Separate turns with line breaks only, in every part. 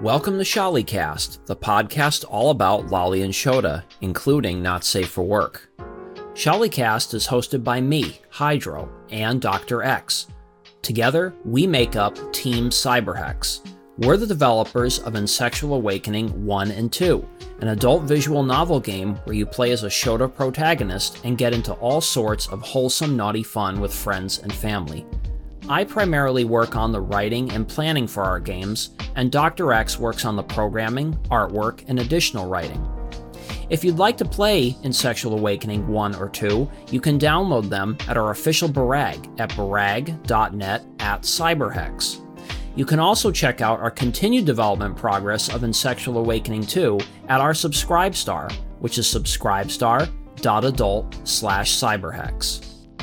Welcome to Shollycast, the podcast all about Lolly and Shota, including Not Safe for Work. Shollycast is hosted by me, Hydro, and Dr. X. Together, we make up Team Cyberhex. We're the developers of Insexual Awakening 1 and 2, an adult visual novel game where you play as a Shota protagonist and get into all sorts of wholesome, naughty fun with friends and family. I primarily work on the writing and planning for our games, and Dr. X works on the programming, artwork, and additional writing. If you'd like to play Insexual Awakening 1 or 2, you can download them at our official Barag at barag.net/cyberhex. You can also check out our continued development progress of Insexual Awakening 2 at our Subscribestar, which is subscribestar.adult/cyberhex.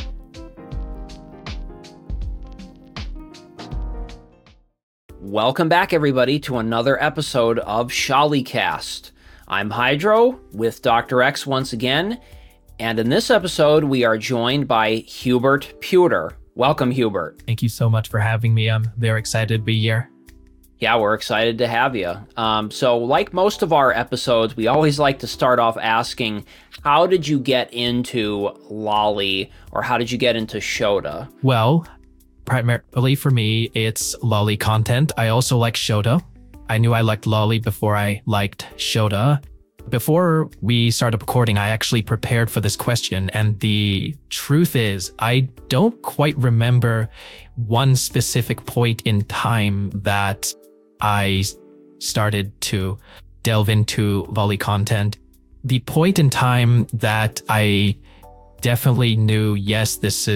Welcome back, everybody, to another episode of Shollycast. I'm Hydro with Dr. X once again, and in this episode, we are joined by Hubert Pewter. Welcome, Hubert.
Thank you so much for having me. I'm very excited to be here.
Yeah, we're excited to have you. So like most of our episodes, we always like to start off asking, how did you get into Lolly, or how did you get into Shota?
Well, primarily for me, it's Lolly content. I also like Shota. I knew I liked Lolly before I liked Shota. Before we started recording, I actually prepared for this question, and the truth is, I don't quite remember one specific point in time that I started to delve into Lolly content. The point in time that I definitely knew, yes,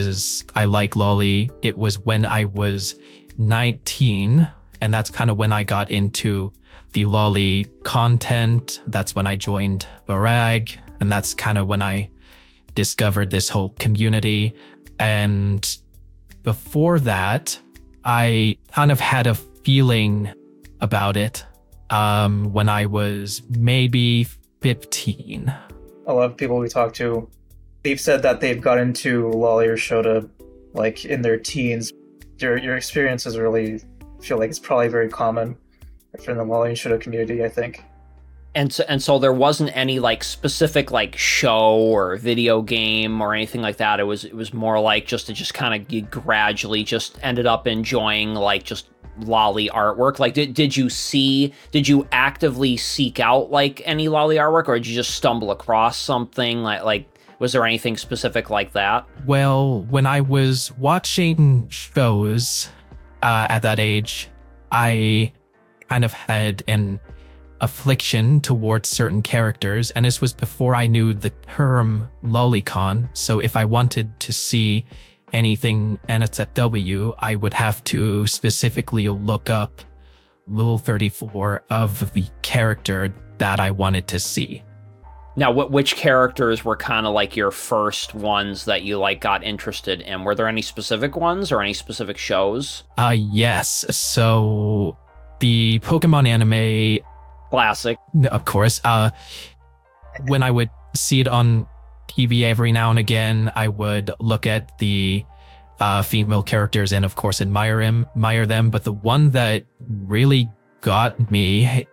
I like Lolly, it was when I was 19, and that's kind of when I got into the Lolly content. That's when I joined Barag, and that's kind of when I discovered this whole community. And before that, I kind of had a feeling about it when I was maybe 15.
A lot of people we talk to, they've said that they've got into Lolly or Shota like in their teens. Your experiences really feel like it's probably very common from the Lolly and Shota community, I think.
And so there wasn't any like specific like show or video game or anything like that. It was more like just kind of gradually just ended up enjoying like just Lolly artwork. Like did you actively seek out like any Lolly artwork, or did you just stumble across something like was there anything specific like that?
Well, when I was watching shows at that age, I kind of had an affliction towards certain characters, and this was before I knew the term lolicon. So if I wanted to see anything NSFW, I would have to specifically look up Rule 34 of the character that I wanted to see.
Now, which characters were kind of like your first ones that you like got interested in? Were there any specific ones or any specific shows?
Yes. So the Pokemon anime,
classic,
of course. When I would see it on TV every now and again, I would look at the female characters and, of course, admire them. But the one that really got me,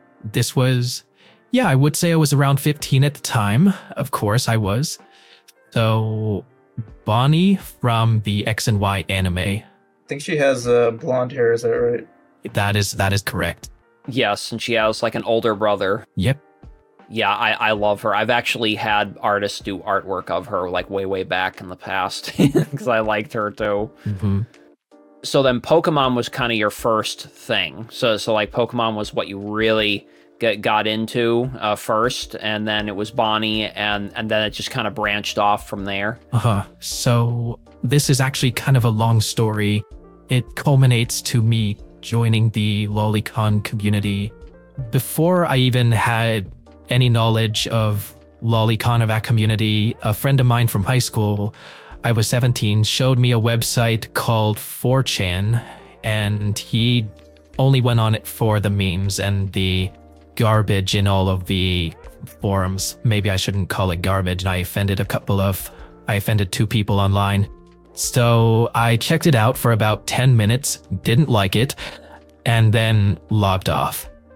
I would say I was around 15 at the time. Of course, I was. So, Bonnie from the X and Y anime.
I think she has blonde hair, is that right?
That is correct.
Yes, and she has like an older brother.
Yep.
Yeah, I love her. I've actually had artists do artwork of her like way back in the past because I liked her too.
Mm-hmm.
So then Pokemon was kind of your first thing. So like Pokemon was what you really got into first, and then it was Bonnie, and then it just kind of branched off from there.
So this is actually kind of a long story. It culminates to me joining the Lolicon community. Before I even had any knowledge of Lolicon, of that community, a friend of mine from high school, I was 17, showed me a website called 4chan, and he only went on it for the memes and the garbage in all of the forums. Maybe I shouldn't call it garbage. I offended two people online. So I checked it out for about 10 minutes, didn't like it, and then logged off.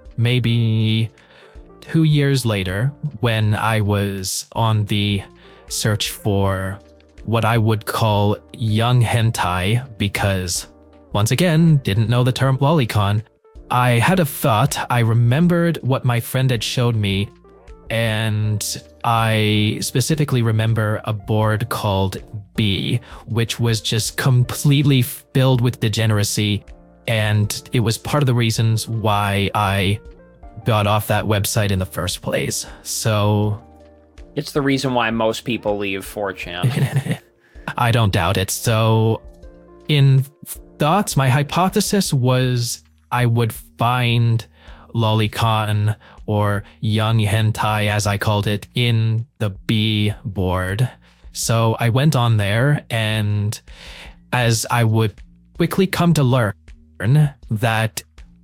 maybe 2 years later, when I was on the search for what I would call young hentai, because once again, didn't know the term lolicon, I had a thought. I remembered what my friend had showed me, and I specifically remember a board called B, which was just completely filled with degeneracy, and it was part of the reasons why I got off that website in the first place. So
It's the reason why most people leave 4chan.
I don't doubt it. So in thoughts, my hypothesis was I would find lolicon or young hentai, as I called it, in the B board. So I went on there, and as I would quickly come to learn that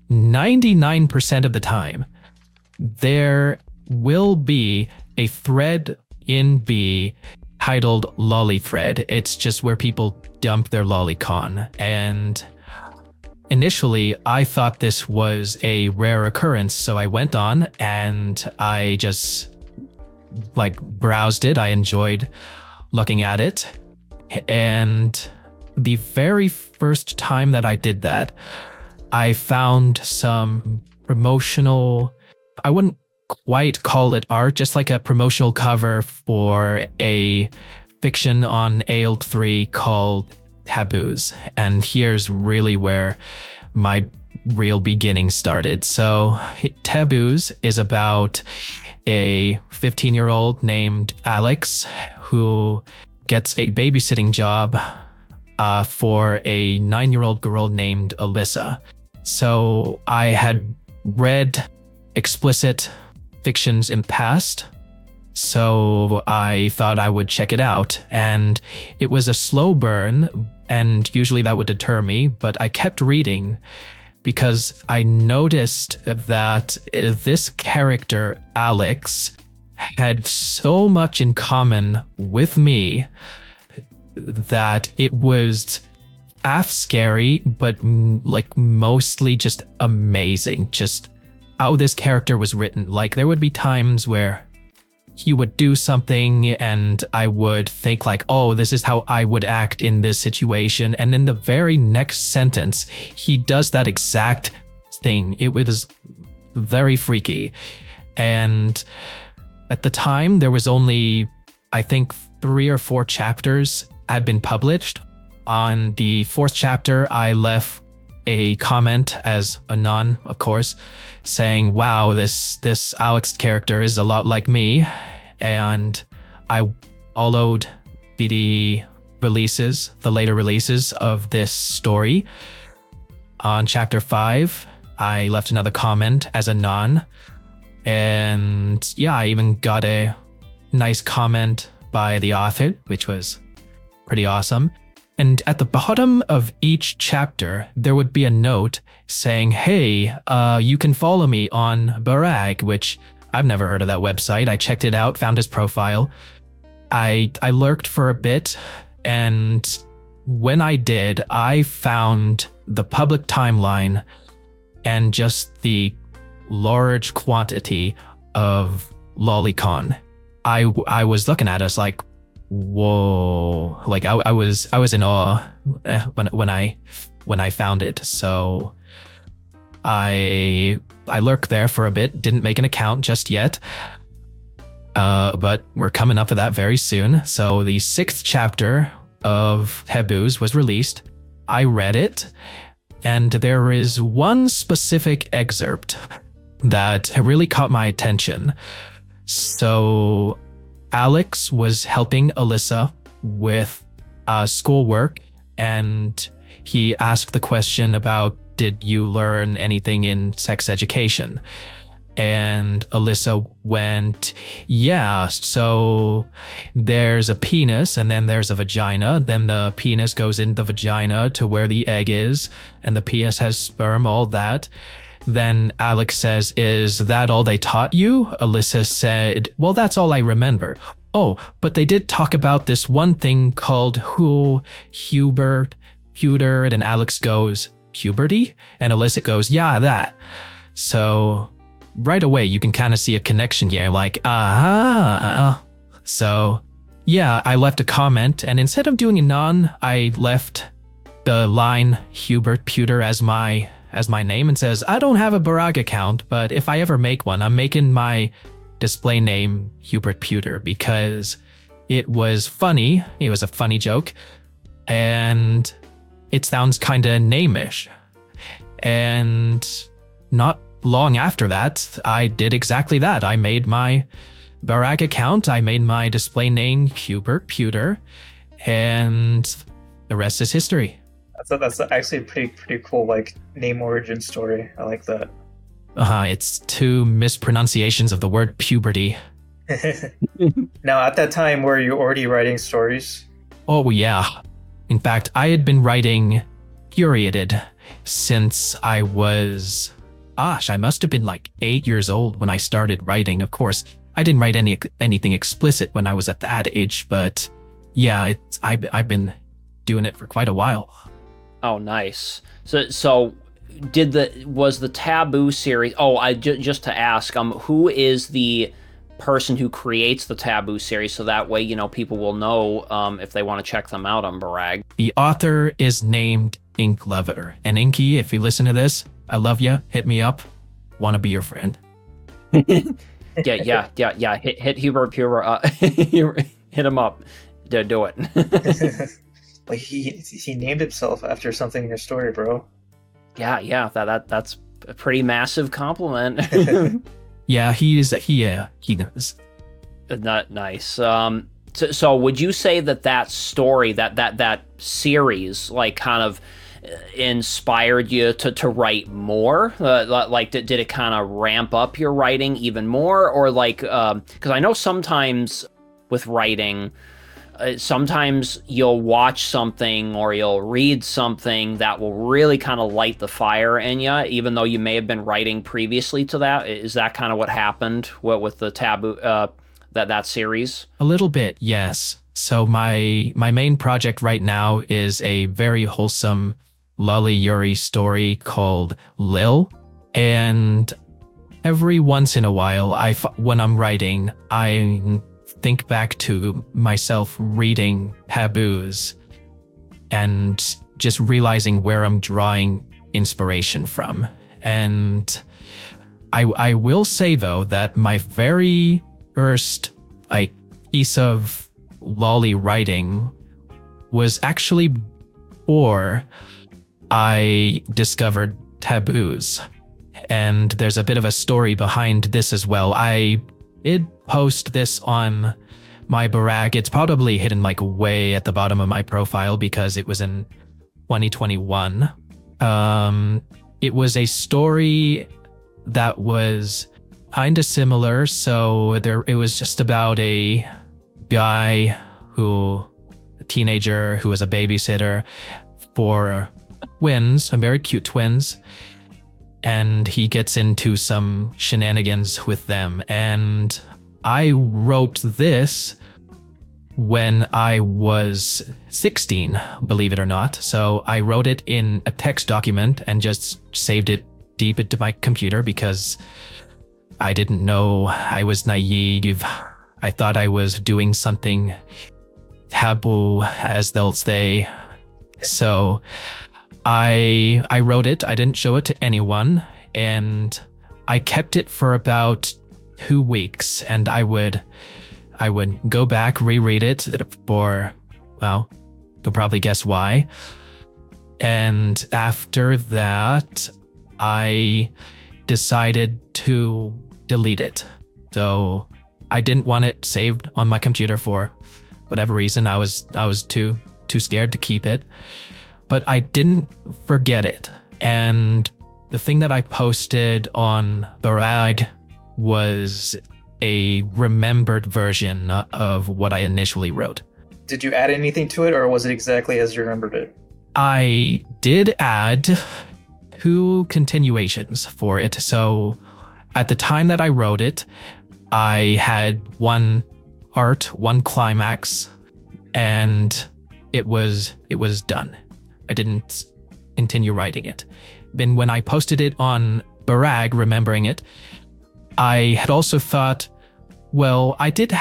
99% of the time, there will be a thread in B titled Lolly Thread. It's just where people dump their lolicon. And initially, I thought this was a rare occurrence, so I went on and I just browsed it. I enjoyed looking at it. And the very first time that I did that, I found some promotional, I wouldn't quite call it art, just like a promotional cover for a fiction on AO3 called Taboos. And here's really where my real beginning started. So Taboos is about a 15-year-old named Alex who gets a babysitting job for a 9-year-old girl named Alyssa. So I had read explicit fictions in past, so I thought I would check it out. And it was a slow burn, and usually that would deter me, but I kept reading because I noticed that this character, Alex, had so much in common with me that it was half scary, but mostly just amazing. Just how this character was written. Like, there would be times where he would do something and I would think oh, this is how I would act in this situation. And in the very next sentence, he does that exact thing. It was very freaky. And at the time, there was only, I think, 3 or 4 chapters had been published. On the 4th chapter, I left a comment as Anon, of course, saying, wow, this Alex character is a lot like me. And I followed the later releases of this story. On chapter 5, I left another comment as Anon. And yeah, I even got a nice comment by the author, which was pretty awesome. And at the bottom of each chapter, there would be a note saying, hey, you can follow me on Barag, which I've never heard of that website. I checked it out, found his profile. I lurked for a bit, and when I did, I found the public timeline and just the large quantity of lolicon. I was looking at us like, whoa, I was in awe when I found it. So I lurked there for a bit, didn't make an account just yet, but we're coming up to that very soon. So the 6th chapter of Taboos was released. I read it, and there is one specific excerpt that really caught my attention. So Alex was helping Alyssa with schoolwork, and he asked the question about, did you learn anything in sex education? And Alyssa went, yeah, so there's a penis and then there's a vagina. Then the penis goes in the vagina to where the egg is, and the penis has sperm, all that. Then Alex says, is that all they taught you? Alyssa said, well, that's all I remember. Oh, but they did talk about this one thing called Hubert, and Alex goes, puberty? And Alyssa goes, yeah, that. So right away you can kind of see a connection here, like, aha. So yeah, I left a comment, and instead of doing a none, I left the line Hubert Pewter as my name, and says, I don't have a Barag account, but if I ever make one, I'm making my display name Hubert Pewter because it was funny. It was a funny joke, and it sounds kind of name-ish. And not long after that, I did exactly that. I made my Barag account, I made my display name Hubert Pewter, and the rest is history.
That's actually a pretty cool like name origin story. I like that.
It's 2 mispronunciations of the word puberty.
Now, at that time, were you already writing stories?
Oh yeah. In fact, I had been writing Curated since I was, I must have been like 8 years old when I started writing. Of course, I didn't write anything explicit when I was at that age, but yeah, I've been doing it for quite a while.
Oh, nice. So was the Taboo series? Oh, just to ask, who is the person who creates the Taboo series, so that way people will know if they want to check them out on Barag.
The author is named Ink Lover, and Inky, if you listen to this, I love you. Hit me up. Want to be your friend.
Yeah. Hit Hubert Pure. Hit him up. Do it.
Like he named himself after something in your story, bro.
Yeah. That's a pretty massive compliment.
Yeah, he does.
Not nice. So would you say that story, that series, like kind of inspired you to write more? Like, did it kind of ramp up your writing even more, or like, because I know sometimes with writing, sometimes you'll watch something or you'll read something that will really kind of light the fire in you, even though you may have been writing previously to that. Is that kind of what happened with the Taboo, that series?
A little bit, yes. So my main project right now is a very wholesome Lolly Yuri story called Lil. And every once in a while, when I'm writing, I think back to myself reading Taboos and just realizing where I'm drawing inspiration from. And I will say, though, that my very first piece of lolly writing was actually before I discovered Taboos. And there's a bit of a story behind this as well. I did post this on my Barag. It's probably hidden like way at the bottom of my profile because it was in 2021. It was a story that was kind of similar. So it was just about a guy a teenager who was a babysitter for twins, some very cute twins. And he gets into some shenanigans with them. And I wrote this when I was 16, believe it or not. So I wrote it in a text document and just saved it deep into my computer because I didn't know. I was naive. I thought I was doing something taboo, as they'll say. So I wrote it. I didn't show it to anyone, and I kept it for about 2 weeks. And I would go back, reread it for, well, you'll probably guess why. And after that, I decided to delete it. So I didn't want it saved on my computer for whatever reason. I was too scared to keep it. But I didn't forget it. And the thing that I posted on Barag was a remembered version of what I initially wrote.
Did you add anything to it, or was it exactly as you remembered it?
I did add 2 continuations for it. So at the time that I wrote it, I had 1 part, 1 climax, and it was done. I didn't continue writing it. Then when I posted it on Barag, remembering it, I had also thought, well, I did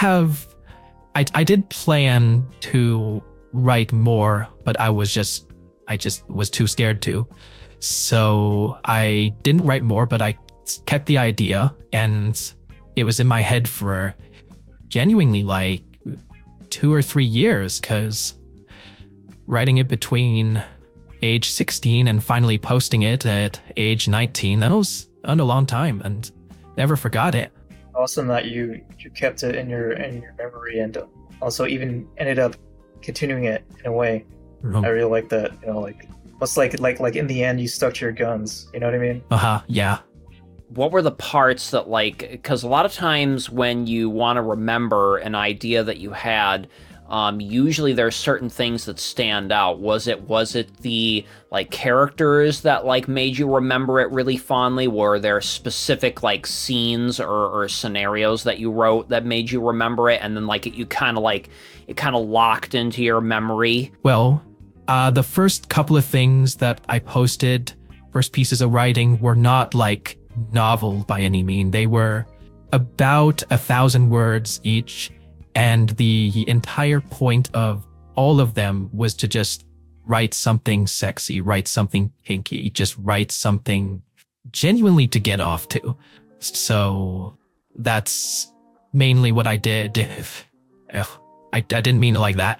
plan to write more, but I just was too scared to. So I didn't write more, but I kept the idea, and it was in my head for genuinely like 2 or 3 years, because writing it between age 16 and finally posting it at age 19, that was a long time and never forgot it.
Awesome that you kept it in your memory, and also even ended up continuing it in a way. I really like that. You know, like what's like in the end you stuck to your guns. You know what I mean?
Yeah.
What were the parts that, like, because a lot of times when you want to remember an idea that you had, usually there's certain things that stand out. Was it the like characters that like made you remember it really fondly? Were there specific like scenes or scenarios that you wrote that made you remember it, and then like it kind of locked into your memory?
Well, the first couple of things that I posted, first pieces of writing, were not like novel by any mean. They were about 1,000 words each. And the entire point of all of them was to just write something sexy, write something kinky, just write something genuinely to get off to. So that's mainly what I did. I didn't mean it like that.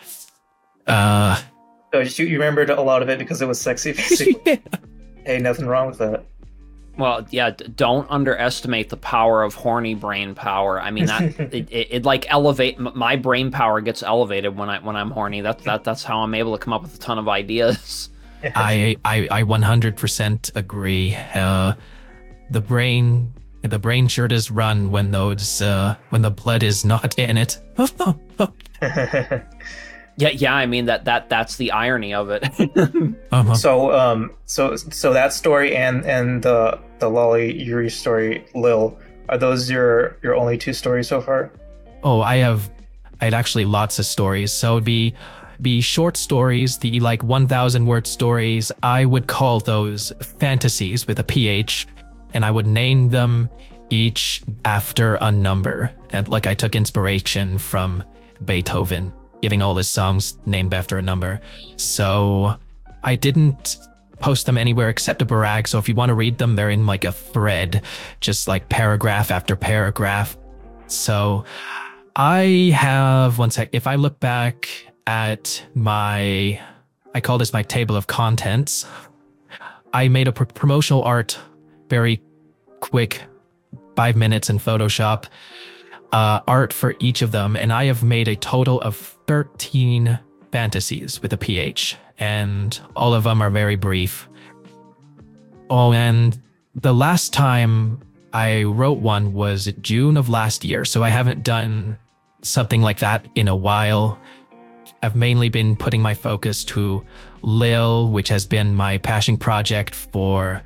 So you remembered a lot of it because it was sexy, basically.
Yeah.
Hey, nothing wrong with that.
Well, yeah, don't underestimate the power of horny brain power. I mean, that it like elevate my brain power gets elevated when I'm horny. That's how I'm able to come up with a ton of ideas.
I 100% agree. The brain sure does run when the blood is not in it.
Yeah. I mean that's the irony of it.
So that story and the Lolly Yuri story, Lil, are those your only 2 stories so far?
Oh, I had actually lots of stories. So it'd be short stories, the like 1,000 word stories. I would call those fantasies with a PH, and I would name them each after a number. And like I took inspiration from Beethoven, giving all his songs named after a number. So I didn't post them anywhere except a Barag. So if you want to read them, they're in like a thread, just like paragraph after paragraph. So I have, one sec, if I look back at I call this my table of contents. I made a promotional art, very quick, 5 minutes in Photoshop, art for each of them, and I have made a total of 13 fantasies with a PH, and all of them are very brief. Oh, and the last time I wrote one was June of last year, so I haven't done something like that in a while. I've mainly been putting my focus to Lil, which has been my passion project for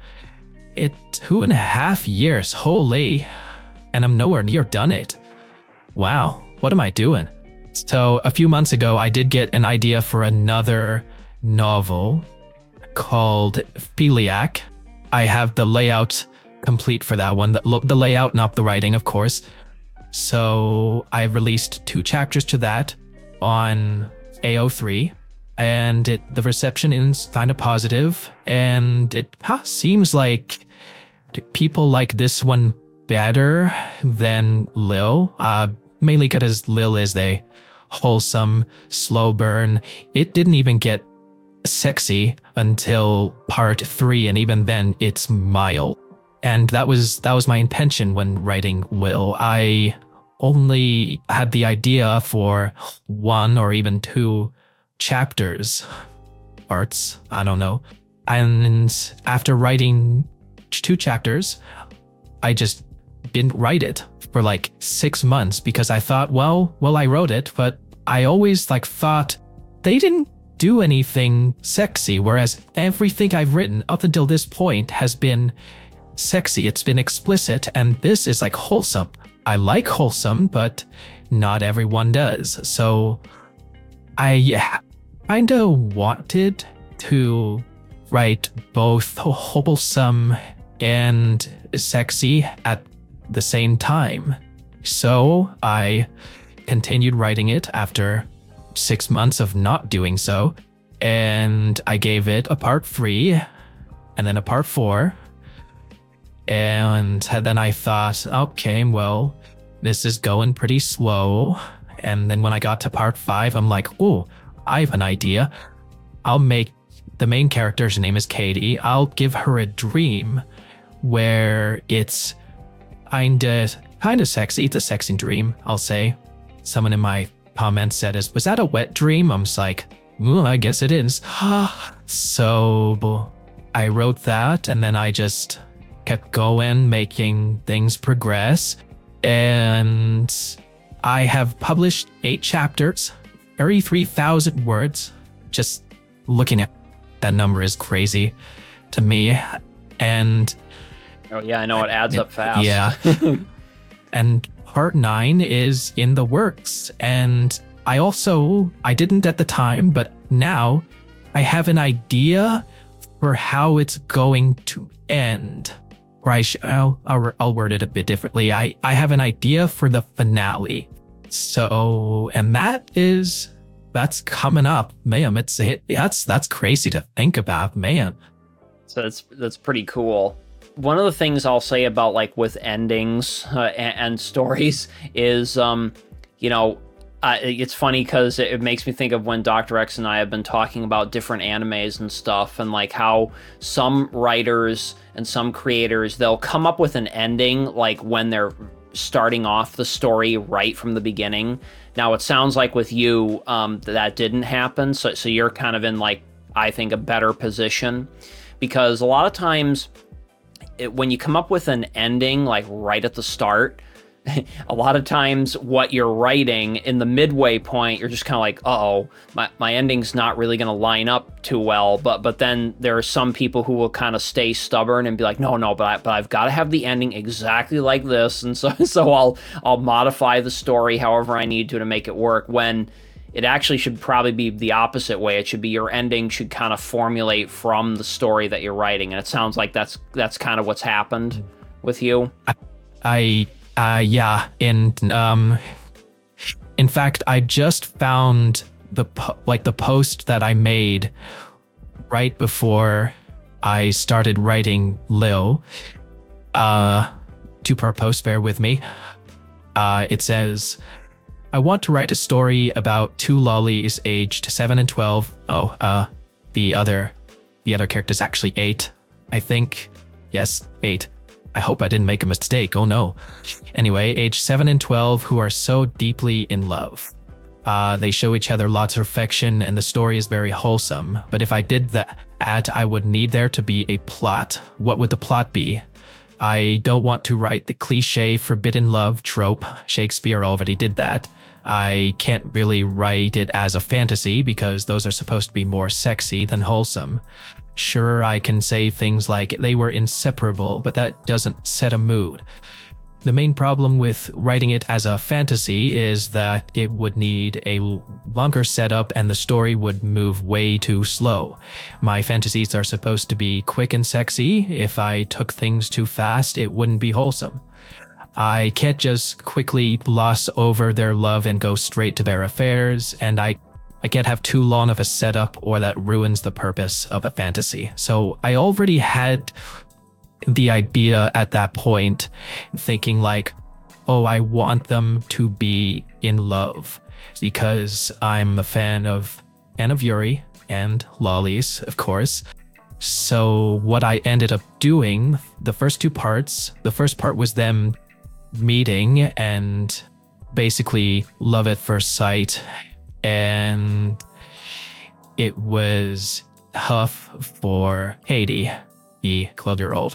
2.5 years. Holy, and I'm nowhere near done it. Wow, what am I doing? So a few months ago, I did get an idea for another novel called Philiac. I have the layout complete for that one, the layout, not the writing, of course. So I released 2 chapters to that on AO3, and the reception is kind of positive, and it seems like people like this one better than Lil, mainly because Lil is a wholesome, slow burn. It didn't even get sexy until part 3, and even then it's mild. And that was my intention when writing Will. I only had the idea for 1 or even 2 chapters, parts, I don't know. And after writing 2 chapters, I just didn't write it for like 6 months because I thought, well, I wrote it, but I always thought they didn't do anything sexy, whereas everything I've written up until this point has been sexy. It's been explicit, and this is wholesome. I like wholesome, but not everyone does. So I kind of wanted to write both wholesome and sexy at the same time. So I continued writing it after 6 months of not doing so. And I gave it a part 3 and then a part 4. And then I thought, okay, well, this is going pretty slow. And then when I got to part 5, I'm like, oh, I have an idea. I'll make the main character's name is Katie. I'll give her a dream where it's kind of sexy. It's a sexy dream, I'll say. Someone in my comments said, was that a wet dream? I'm just like, well, I guess it is. So I wrote that, and then I just kept going, making things progress. And I have published 8 chapters, 33,000 words. Just looking at that number is crazy to me. And
oh yeah, I know, it adds up fast.
Yeah. And part 9 is in the works. And I didn't at the time, but now I have an idea for how it's going to end. Or I'll word it a bit differently. I have an idea for the finale. So, and that's coming up, man. That's crazy to think about, man.
So that's pretty cool. One of the things I'll say about like with endings and stories is, it's funny because it makes me think of when Dr. X and I have been talking about different animes and stuff, and like how some writers and some creators, they'll come up with an ending like when they're starting off the story right from the beginning. Now it sounds like with you that didn't happen, so you're kind of in like, I think, a better position, because a lot of times when you come up with an ending like right at the start, a lot of times what you're writing in the midway point, you're just kind of like, uh-oh, my ending's not really going to line up too well. But then there are some people who will kind of stay stubborn and be like, no, but I've got to have the ending exactly like this. And so I'll modify the story however I need to make it work, when it actually should probably be the opposite way. It should be your ending should kind of formulate from the story that you're writing. And it sounds like that's kind of what's happened with you.
Yeah, and in fact, I just found the post that I made right before I started writing Lil. 2-part post, bear with me. It says, I want to write a story about 2 lollies aged 7 and 12. The other character's actually 8, I think. Yes, 8. I hope I didn't make a mistake. Oh no. Anyway, age 7 and 12 who are so deeply in love. They show each other lots of affection and the story is very wholesome. But if I did that, I would need there to be a plot. What would the plot be? I don't want to write the cliche forbidden love trope. Shakespeare already did that. I can't really write it as a fantasy because those are supposed to be more sexy than wholesome. Sure, I can say things like they were inseparable, but that doesn't set a mood. The main problem with writing it as a fantasy is that it would need a longer setup and the story would move way too slow. My fantasies are supposed to be quick and sexy. If I took things too fast, it wouldn't be wholesome. I can't just quickly gloss over their love and go straight to their affairs, and I can't have too long of a setup or that ruins the purpose of a fantasy. So I already had the idea at that point, thinking like, oh, I want them to be in love because I'm a fan of Yuri and lollies, of course. So what I ended up doing, the first 2 parts, the first part was them meeting and basically love at first sight. And it was tough for Katie, the 12-year-old.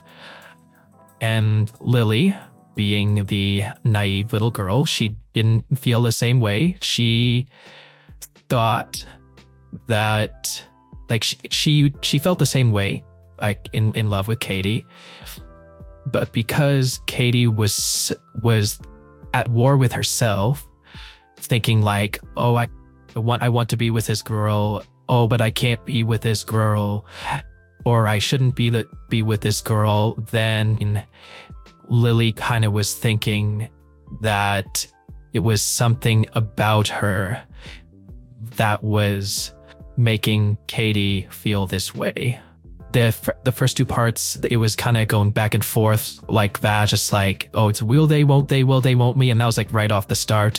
And Lily, being the naive little girl, she didn't feel the same way. She thought that, like, she felt the same way, like, in love with Katie. But because Katie was at war with herself, thinking like, oh, I want to be with this girl. Oh, but I can't be with this girl, or I shouldn't be with this girl. Then Lily kind of was thinking that it was something about her that was making Katie feel this way. The first two parts, it was kind of going back and forth like that, just like, oh, it's will they, won't me? And that was like right off the start.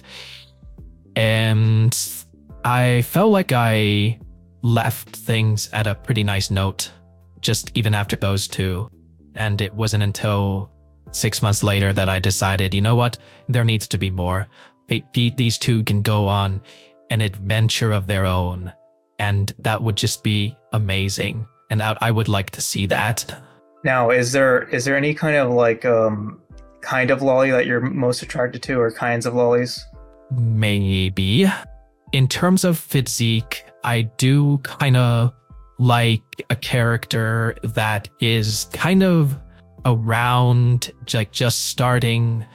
And I felt like I left things at a pretty nice note, just even after those two. And it wasn't until 6 months later that I decided, you know what, there needs to be more. These two can go on an adventure of their own, and that would just be amazing. And I would like to see that.
Now, is there any kind of like kind of lolly that you're most attracted to, or kinds of lollies?
Maybe. In terms of physique, I do kind of like a character that is kind of around just starting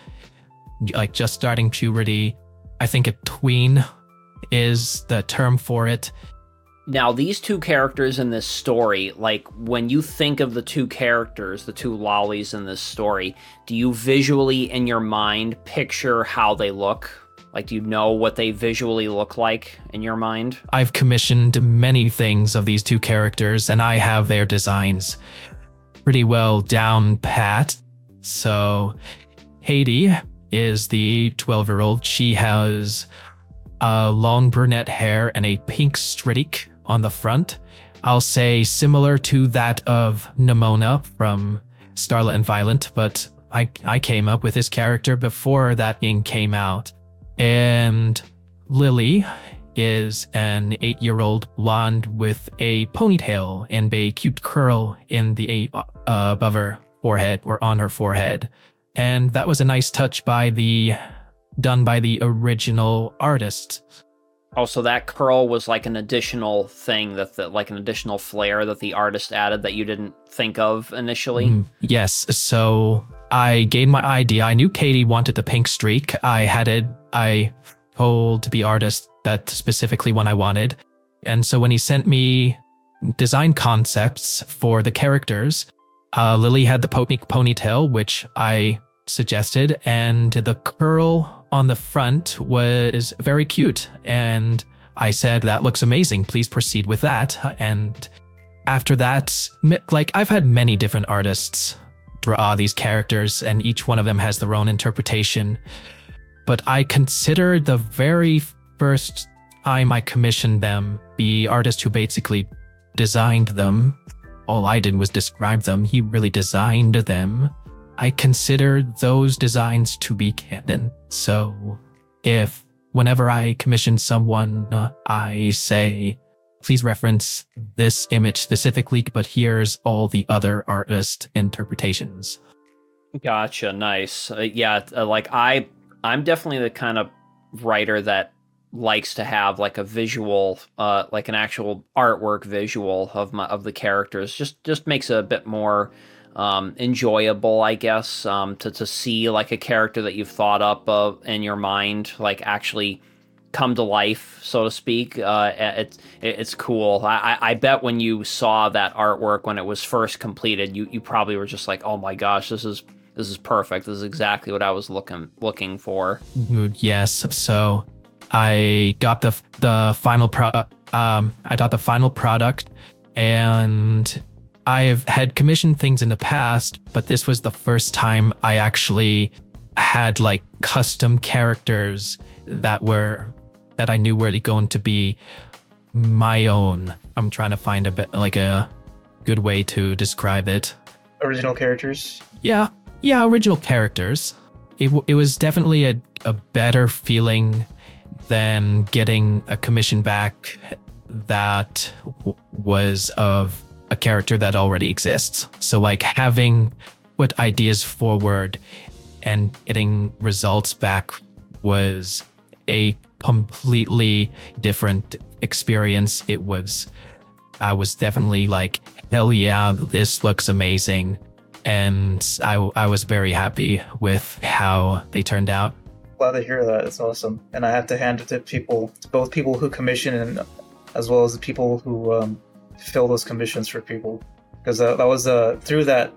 puberty. I think a tween is the term for it.
Now, these two characters in this story, like when you think of the two characters, the two lollies in this story, do you visually in your mind picture how they look? Like, do you know what they visually look like in your mind?
I've commissioned many things of these two characters, and I have their designs pretty well down pat. So, Haiti is the 12-year-old. She has long brunette hair and a pink streak on the front. I'll say similar to that of Nimona from Starlight and Violet, but I came up with this character before that thing came out. And Lily is an 8-year-old blonde with a ponytail and a cute curl in the above her forehead, or on her forehead. And that was a nice touch done by the original artist.
Oh, so that curl was like an additional thing like an additional flair that the artist added that you didn't think of initially?
Yes. So I gained my idea. I knew Katie wanted the pink streak. I told the artist that specifically one I wanted. And so when he sent me design concepts for the characters, Lily had the ponytail, which I suggested, and the curl on the front was very cute. And I said, that looks amazing. Please proceed with that. And after that, like, I've had many different artists draw these characters, and each one of them has their own interpretation. But I consider the very first time I commissioned them, the artist who basically designed them, all I did was describe them. He really designed them. I consider those designs to be canon. So whenever I commission someone, I say, please reference this image specifically, but here's all the other artist interpretations.
Gotcha. Nice. I'm definitely the kind of writer that likes to have like a visual, like an actual artwork visual of the characters. Just makes it a bit more enjoyable, I guess, to see like a character that you've thought up of in your mind, like actually come to life, so to speak. It's cool. I bet when you saw that artwork when it was first completed, you probably were just like, oh my gosh, this is perfect. This is exactly what I was looking for.
Yes. So I got the final product. I got the final product, and I've had commissioned things in the past, but this was the first time I actually had like custom characters that I knew were going to be my own. I'm trying to find a bit like a good way to describe it.
Original characters?
Yeah, original characters. It was definitely a better feeling than getting a commission back that was of a character that already exists. So like having put ideas forward and getting results back was a completely different experience. I was definitely like, hell yeah, this looks amazing. And I was very happy with how they turned out.
Glad to hear that. It's awesome. And I have to hand it to both people who commission and as well as the people who fill those commissions for people. Because that was through that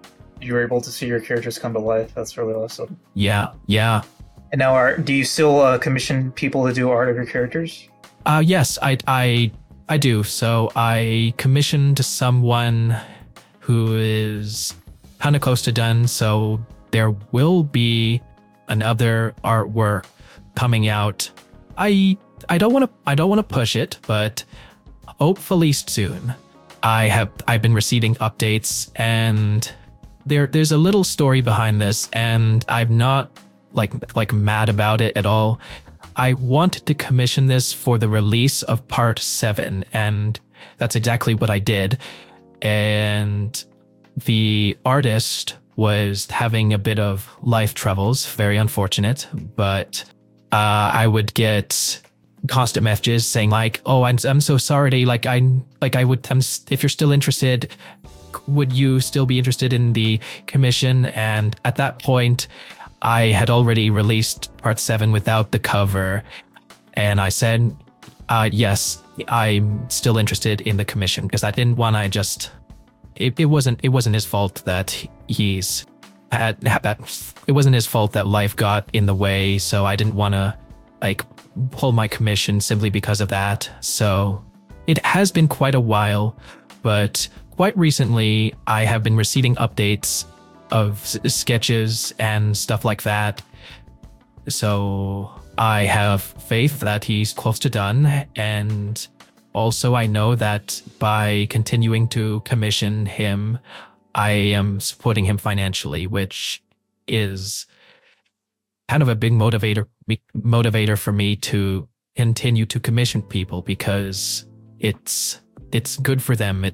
you were able to see your characters come to life. That's really awesome.
Yeah.
And now, do you still commission people to do art of your characters?
Yes, I do. So I commissioned someone who is kind of close to done. So there will be another artwork coming out. I don't want to push it, but hopefully soon. I've been receiving updates, and there's a little story behind this, and I'm not like mad about it at all. I wanted to commission this for the release of part 7, and that's exactly what I did. And the artist was having a bit of life troubles, very unfortunate, but I would get constant messages saying like, "Oh, I'm so sorry. If you're still interested, would you still be interested in the commission?" And at that point, I had already released part 7 without the cover, and I said, "Yes, I'm still interested in the commission," because I didn't want to just. It wasn't his fault that he's had that. It wasn't his fault that life got in the way, so I didn't want to pull my commission simply because of that. So it has been quite a while, but quite recently I have been receiving updates of sketches and stuff like that. So I have faith that he's close to done, and also I know that by continuing to commission him, I am supporting him financially, which is kind of a big motivator for me to continue to commission people, because it's good for them.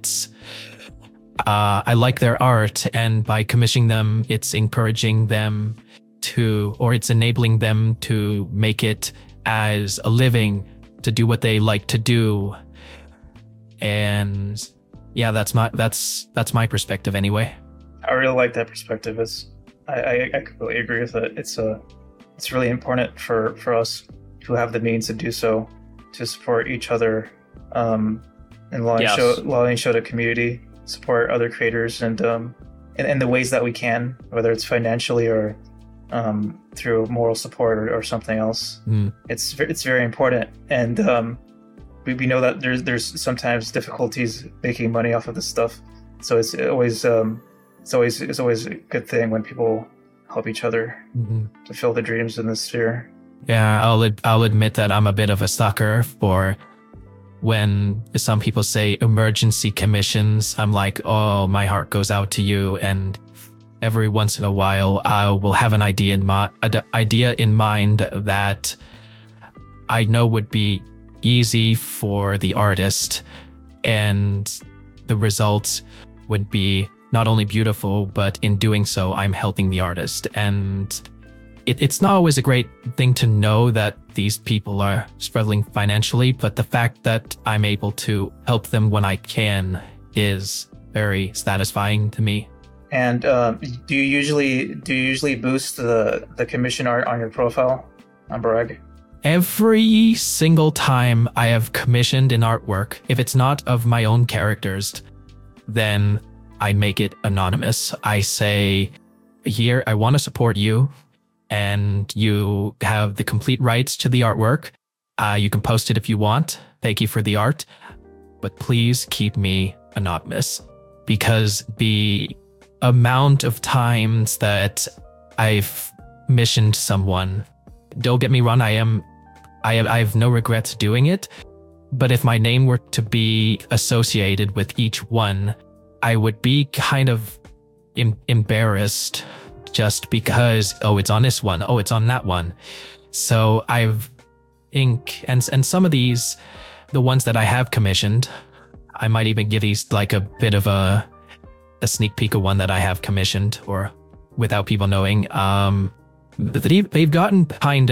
I like their art, and by commissioning them, it's encouraging them it's enabling them to make it as a living, to do what they like to do. And yeah, that's my perspective anyway.
I really like that perspective. I completely agree with it. It's really important for us who have the means to do so, to support each other in Lolly and Shota community, support other creators, and in the ways that we can, whether it's financially or through moral support or something else. It's very important, and we know that there's sometimes difficulties making money off of this stuff. So it's always a good thing when people help each other to fill the dreams in this sphere.
Yeah, I'll admit that I'm a bit of a sucker for when some people say emergency commissions. I'm like, oh, my heart goes out to you. And every once in a while, I will have an idea in mind that I know would be easy for the artist, and the results would be not only beautiful, but in doing so, I'm helping the artist. And it's not always a great thing to know that these people are struggling financially, but the fact that I'm able to help them when I can is very satisfying to me.
And do you usually boost the commission art on your profile on Brag?
Every single time I have commissioned an artwork, if it's not of my own characters, then I make it anonymous. I say, here, I want to support you, and you have the complete rights to the artwork. You can post it if you want. Thank you for the art, but please keep me anonymous, because the amount of times that I've missioned someone, don't get me wrong, I have no regrets doing it, but if my name were to be associated with each one, I would be kind of embarrassed, just because, oh, it's on this one, oh, it's on that one. So and some of these, the ones that I have commissioned, I might even give these like a bit of a sneak peek of one that I have commissioned, or without people knowing. They've gotten kind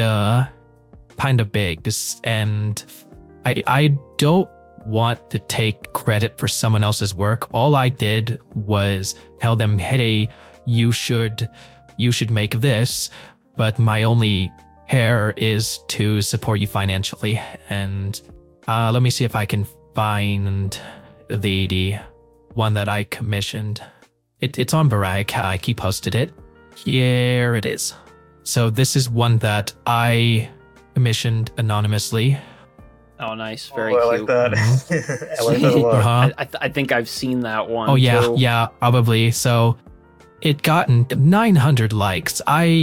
of big, and I don't want to take credit for someone else's work. All I did was tell them, hey, you should make this, but my only care is to support you financially. And let me see if I can find the one that I commissioned. It's on Barag. He posted it. Here it is. So this is one that I commissioned anonymously.
Oh, nice. Very
I
cute.
like that. I like that a lot.
Uh-huh.
I think I've seen that one.
Oh yeah,
too.
yeah, probably. So it gotten 900 likes.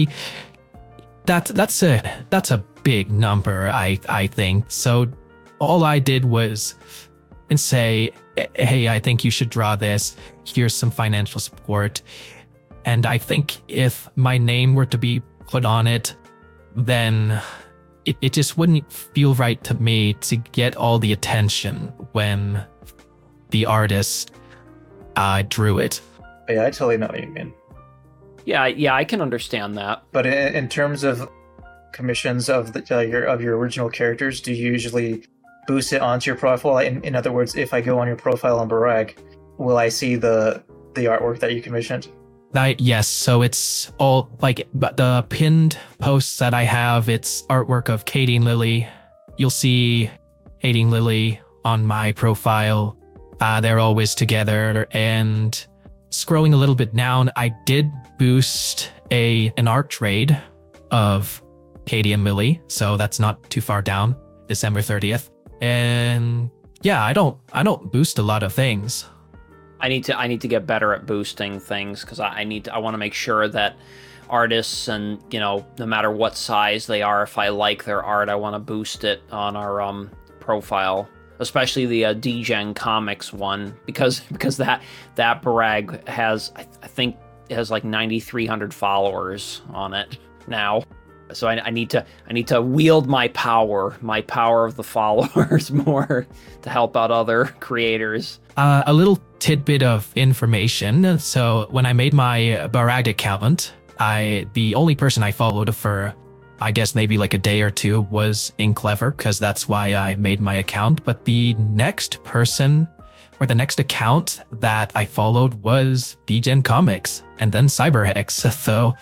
That's a big number, I think. So all I did was say, hey, I think you should draw this. Here's some financial support. And I think if my name were to be put on it, then it just wouldn't feel right to me to get all the attention when the artist drew it.
Yeah, I totally know what you mean.
Yeah, I can understand that.
But in terms of commissions of your original characters, do you usually boost it onto your profile? In other words, if I go on your profile on Barag, will I see the artwork that you commissioned?
Yes, so it's all like the pinned posts that I have. It's artwork of Katie and Lily. You'll see Katie and Lily on my profile. They're always together. And scrolling a little bit down, I did boost an art trade of Katie and Lily, so that's not too far down, December 30th. And yeah, I don't boost a lot of things.
I need to get better at boosting things because I want to make sure that artists, and no matter what size they are, if I like their art, I want to boost it on our profile, especially the DGen Comics one, because that Barag has I think it has like 9,300 followers on it now. So I need to wield my power of the followers more to help out other creators.
A little tidbit of information. So when I made my Barag account, the only person I followed for, I guess maybe like a day or two, was Inklever, because that's why I made my account. But the next person or the next account that I followed was DGen Comics and then CyberHex. So.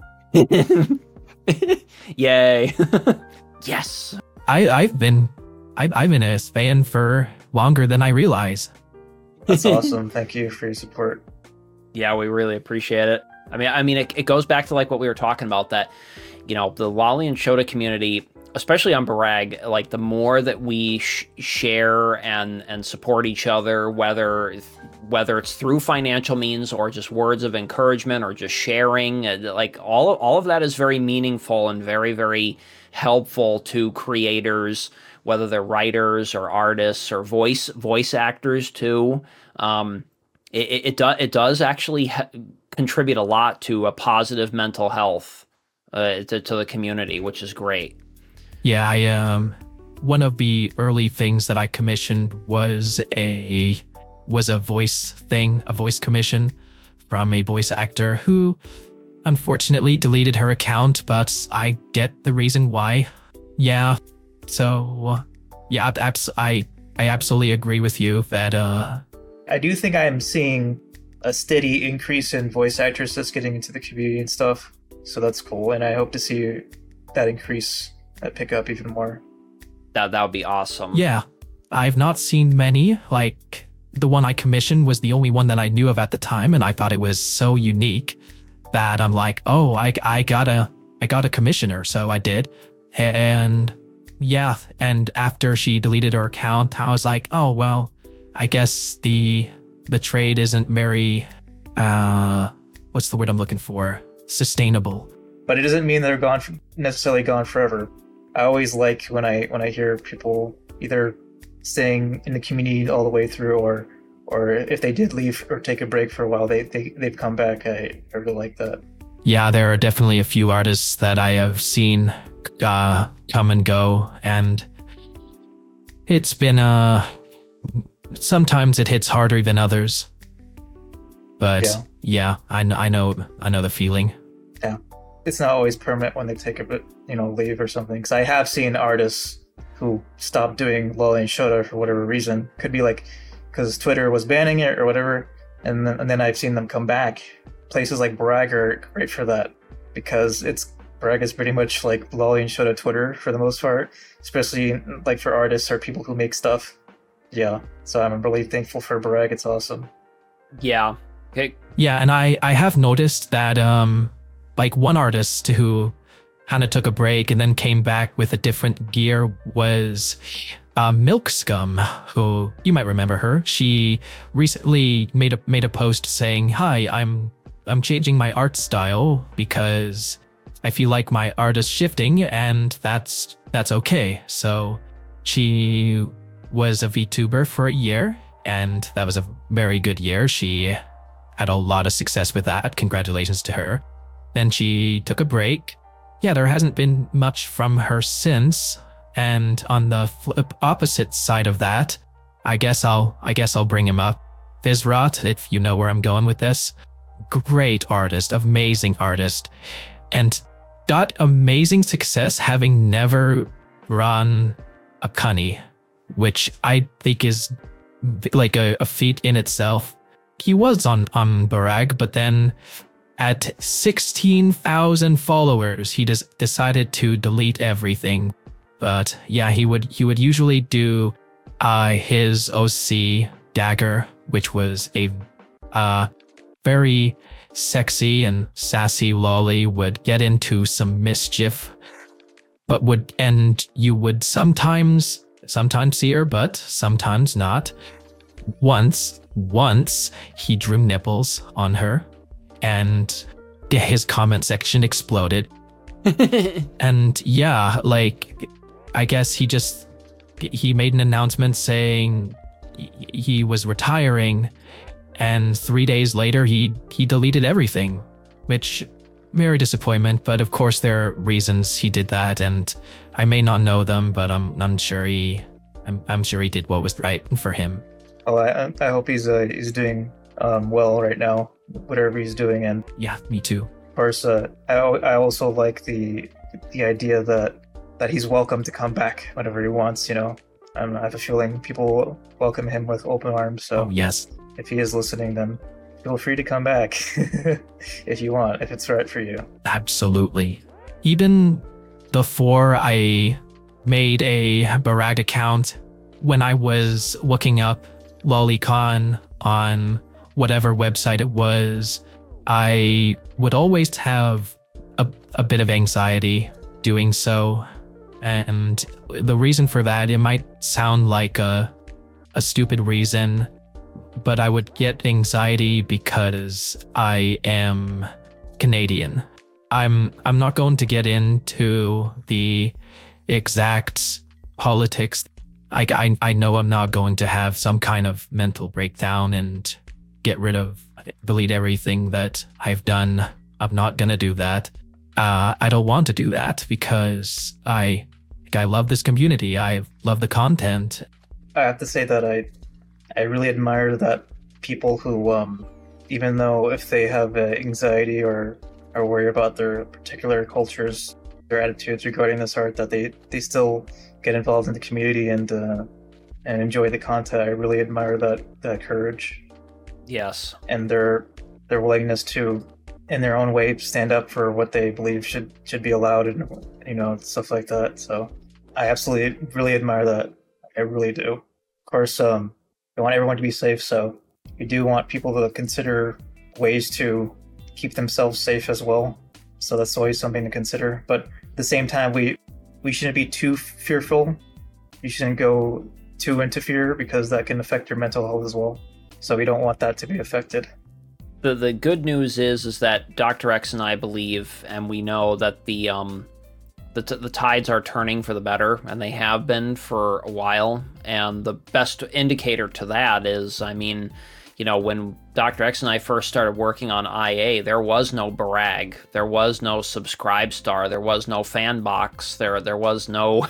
Yay. Yes.
I've been a fan for longer than I realize.
That's awesome. Thank you for your support.
Yeah, we really appreciate it. I mean, it goes back to like what we were talking about, that the Lolly and Shota community, especially on Barag, like the more that we share and support each other, whether it's through financial means or just words of encouragement or just sharing, like all of that is very meaningful and very, very helpful to creators, whether they're writers or artists or voice actors too. It does actually contribute a lot to a positive mental health to the community, which is great.
Yeah, one of the early things that I commissioned was a voice commission from a voice actor who unfortunately deleted her account, but I get the reason why. Yeah, so yeah, I absolutely agree with you that
I do think I'm seeing a steady increase in voice actors that's getting into the community and stuff, so that's cool, and I hope to see that increase, that pick up even more.
That would be awesome.
Yeah, I've not seen many. Like, the one I commissioned was the only one that I knew of at the time, and I thought it was so unique that I'm like, oh, I got a commissioner, so I did. And yeah, and after she deleted her account, I was like, oh well, I guess the trade isn't very what's the word I'm looking for? Sustainable.
But it doesn't mean they're necessarily gone forever. I always like when I hear people either staying in the community all the way through, or if they did leave or take a break for a while, they've come back. I really like that.
Yeah, there are definitely a few artists that I have seen come and go, and it's been sometimes it hits harder than others. But yeah, I know the feeling. Yeah,
it's not always permanent when they take a bit, leave or something. Because I have seen artists who stopped doing Lolly and Shota for whatever reason. Could be like because Twitter was banning it or whatever, and then I've seen them come back. Places like Barag are great for that, because Barag is pretty much like Lolly and Shota Twitter for the most part, especially like for artists or people who make stuff. Yeah, so I'm really thankful for Barag. It's awesome.
Yeah, Okay.
Yeah, and I have noticed that like one artist who kind of took a break and then came back with a different gear was Milk Scum, who you might remember her. She recently made a post saying, "Hi, I'm changing my art style because I feel like my art is shifting, and that's okay." So she was a VTuber for a year, and that was a very good year. She had a lot of success with that. Congratulations to her. Then she took a break. Yeah, there hasn't been much from her since. And on the opposite side of that, I guess I'll bring him up. Vizrat, if you know where I'm going with this, great artist, amazing artist, and got amazing success having never run a Kani, which I think is like a feat in itself. He was on Barag, but then at 16,000 followers, he just decided to delete everything. But yeah, he would usually do his OC Dagger, which was a very sexy and sassy lolly, would get into some mischief, but you would sometimes see her, but sometimes not. Once he drew nipples on her, and his comment section exploded. And yeah, like, I guess he made an announcement saying he was retiring, and 3 days later he deleted everything, which very disappointment. But of course there are reasons he did that, and I may not know them, but I'm sure he did what was right for him.
Oh, I hope he's doing well right now, whatever he's doing. And
yeah, me too.
Of course, I also like the idea that he's welcome to come back whenever he wants. You know, I have a feeling people will welcome him with open arms. So
yes,
if he is listening, then feel free to come back if you want, if it's right for you.
Absolutely. Even before I made a Barag account, when I was looking up Lolicon on whatever website it was, I would always have a bit of anxiety doing so. And the reason for that, it might sound like a stupid reason, but I would get anxiety because I am Canadian. I'm not going to get into the exact politics. I know I'm not going to have some kind of mental breakdown and delete everything that I've done. I'm not going to do that. I don't want to do that because I love this community. I love the content.
I have to say that I really admire that people who, even though if they have anxiety or worry about their particular cultures, their attitudes regarding this art, that they still get involved in the community and enjoy the content. I really admire that courage.
Yes. And
their willingness to, in their own way, stand up for what they believe should be allowed, and stuff like that. So I absolutely really admire that. I really do. Of course, we want everyone to be safe, so we do want people to consider ways to keep themselves safe as well. So that's always something to consider. But at the same time, we shouldn't be too fearful. You shouldn't go too into fear, because that can affect your mental health as well. So we don't want that to be affected.
The good news is that Dr. X and I believe, and we know that the tides are turning for the better, and they have been for a while. And the best indicator to that is, when Dr. X and I first started working on IA, there was no Barag, there was no Subscribestar, there was no Fanbox, there was no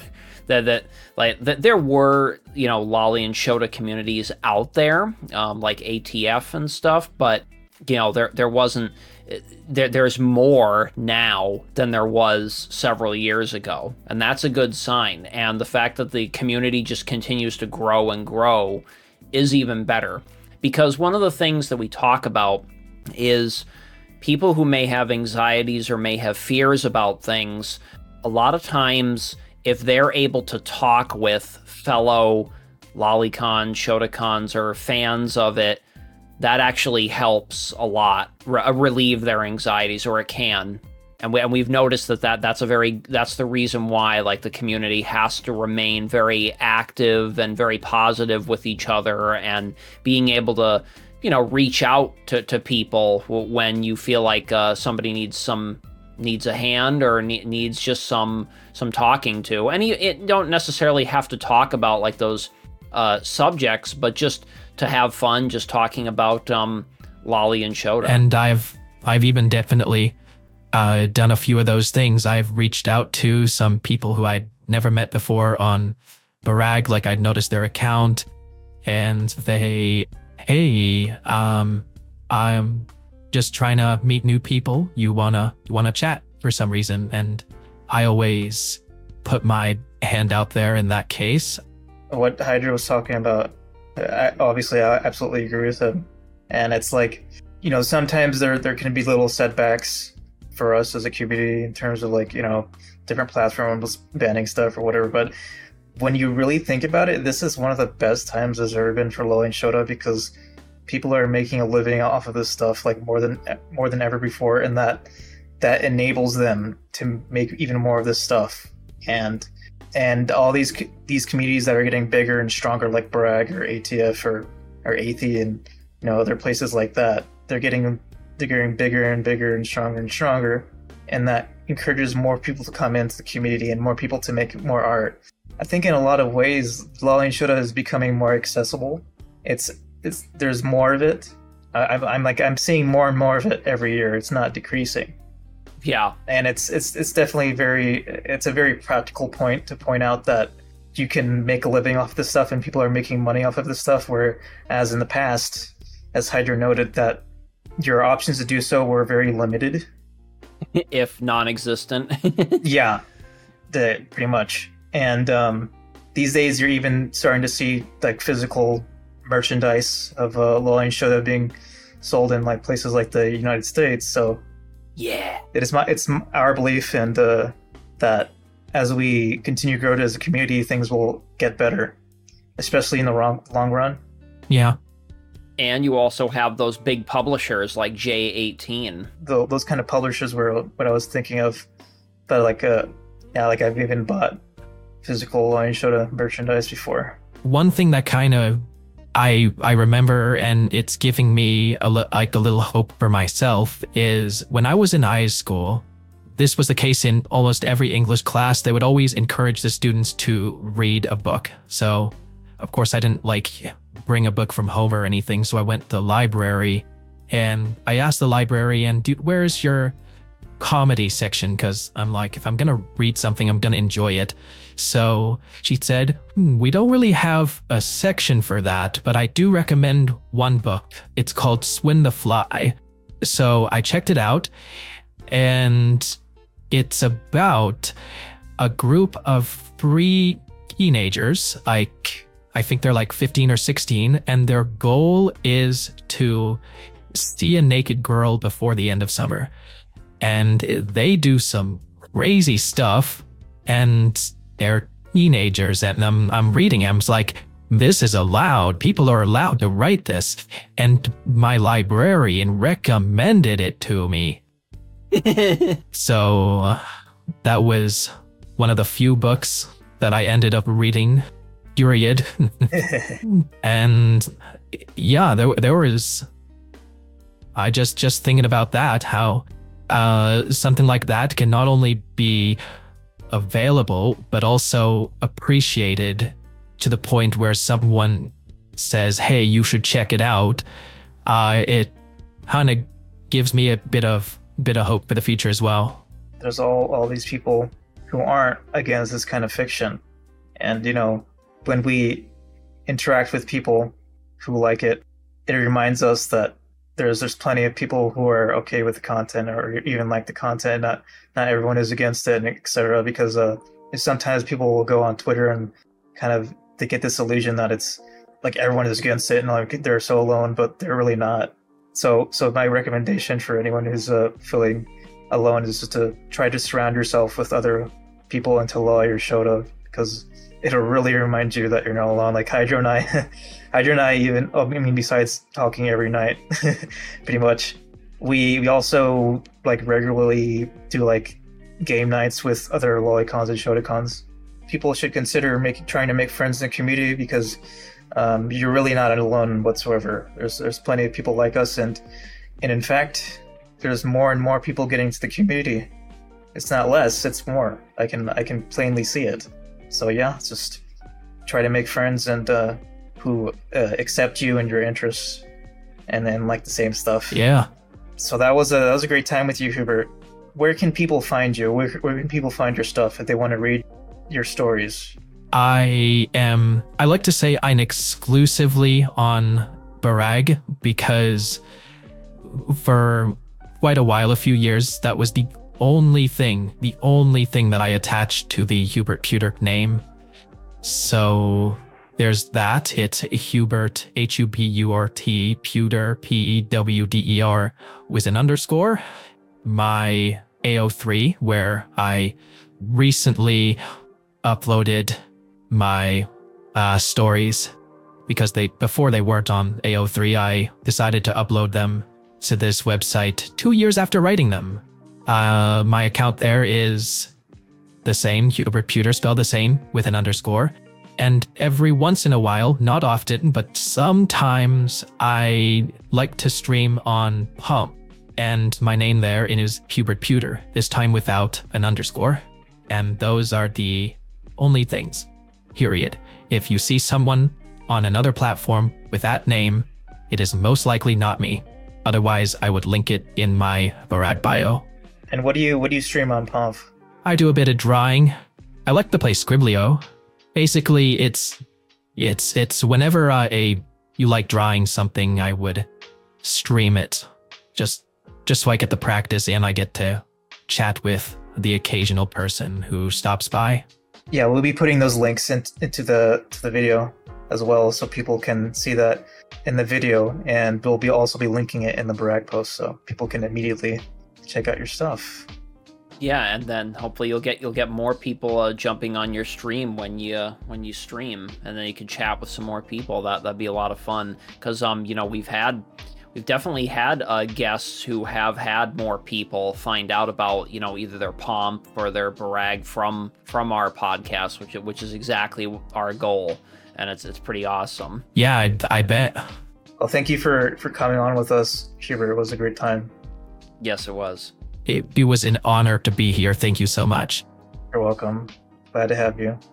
there were Lolly and Shota communities out there, like ATF and stuff, but there wasn't. There's more now than there was several years ago, and that's a good sign. And the fact that the community just continues to grow and grow is even better, because one of the things that we talk about is people who may have anxieties or may have fears about things. A lot of times, if they're able to talk with fellow Lolicon, Shotacons, or fans of it, that actually helps a lot relieve their anxieties, or it can. And we've noticed that's the reason why like the community has to remain very active and very positive with each other, and being able to, reach out to people when you feel like somebody needs a hand, or needs just some talking to. And it don't necessarily have to talk about like those subjects, but just to have fun, just talking about Lolly and Shota.
And I've even definitely done a few of those things. I've reached out to some people who I'd never met before on Barag, like I'd noticed their account, and they, hey, I'm just trying to meet new people. You wanna chat for some reason? And I always put my hand out there in that case.
What Hydra was talking about, I absolutely agree with him. And it's like, sometimes there can be little setbacks for us as a community in terms of like, different platforms banning stuff or whatever. But when you really think about it, this is one of the best times there's ever been for Lolly and Shota, because people are making a living off of this stuff like more than ever before, and that enables them to make even more of this stuff. And all these communities that are getting bigger and stronger, like Bragg or ATF or Athey and other places like that, they're getting bigger and bigger and stronger, and that encourages more people to come into the community and more people to make more art. I think in a lot of ways, Lolly and Shota is becoming more accessible. There's more of it. I'm seeing more and more of it every year. It's not decreasing.
Yeah,
and it's definitely it's a very practical point to point out that you can make a living off this stuff, and people are making money off of this stuff. Whereas in the past, as Hydra noted, that your options to do so were very limited,
if non-existent.
Yeah, pretty much. And these days, you're even starting to see like physical merchandise of Lolly and Shota being sold in like places like the United States. So
yeah,
it's our belief, and that as we continue to grow as a community, things will get better, especially in the long run.
Yeah.
And you also have those big publishers like J18.
Those kind of publishers were what I was thinking of. But like I've even bought physical Lolly and Shota merchandise before.
One thing that kind of I remember, and it's giving me a little hope for myself, is when I was in high school, this was the case in almost every English class. They would always encourage the students to read a book. So, of course, I didn't bring a book from home or anything. So I went to the library, and I asked the librarian, dude, where's your comedy section? Because I'm like, if I'm going to read something, I'm going to enjoy it. So she said, we don't really have a section for that, but I do recommend one book. It's called Swin the Fly. So I checked it out, and it's about a group of 3 teenagers, I think they're like 15 or 16, and their goal is to see a naked girl before the end of summer. And they do some crazy stuff, and they're teenagers, and I'm reading it. I'm like, this is allowed. People are allowed to write this. And my librarian recommended it to me. So that was one of the few books that I ended up reading, period. And yeah, there was, I just thinking about that, how something like that can not only be available, but also appreciated to the point where someone says, hey, you should check it out. It kind of gives me a bit of hope for the future as well.
There's all these people who aren't against this kind of fiction. And, when we interact with people who like it, it reminds us that there's plenty of people who are okay with the content, or even like the content. Not everyone is against it, and etc. Because sometimes people will go on Twitter and kind of they get this illusion that it's like everyone is against it and like they're so alone, but they're really not. So my recommendation for anyone who's feeling alone is just to try to surround yourself with other people into Lolly or Shota, because it'll really remind you that you're not alone. Like Hydro and I even, besides talking every night, pretty much, we also like regularly do like game nights with other lolicons and shotacons. People should consider trying to make friends in the community, because you're really not alone whatsoever. There's plenty of people like us, and in fact, there's more and more people getting to the community. It's not less, it's more. I can plainly see it. So yeah, just try to make friends and who accept you and your interests, and then like the same stuff.
Yeah.
So that was a great time with you, Hubert. Where can people find you? Where can people find your stuff if they want to read your stories?
I like to say I'm exclusively on Barag, because for quite a while, a few years, that was the only thing that I attached to the Hubert Pewter name. So there's that. It's Hubert, Hubert, Pewter, Pewder, with an underscore. My AO3, where I recently uploaded my stories, because before they weren't on AO3, I decided to upload them to this website 2 years after writing them. My account there is the same, Hubert Pewter, spelled the same, with an underscore. And every once in a while, not often, but sometimes, I like to stream on Pump. And my name there is Hubert Pewter, this time without an underscore. And those are the only things, period. If you see someone on another platform with that name, it is most likely not me. Otherwise, I would link it in my Barag bio.
And what do you stream on Pomp?
I do a bit of drawing. I like to play Scriblio. Basically, it's whenever you like drawing something, I would stream it. Just so I get the practice and I get to chat with the occasional person who stops by.
Yeah, we'll be putting those links into the video as well, so people can see that in the video, and we'll also be linking it in the Barag post, so people can immediately check out your stuff.
Yeah, and then hopefully you'll get more people jumping on your stream when you stream, and then you can chat with some more people. That'd be a lot of fun, because we've definitely had guests who have had more people find out about either their Pomp or their Barag from our podcast, which is exactly our goal, and it's pretty awesome.
Yeah, I bet.
Well, thank you for coming on with us, Hubert. It was a great time.
Yes, it was.
It was an honor to be here. Thank you so much.
You're welcome. Glad to have you.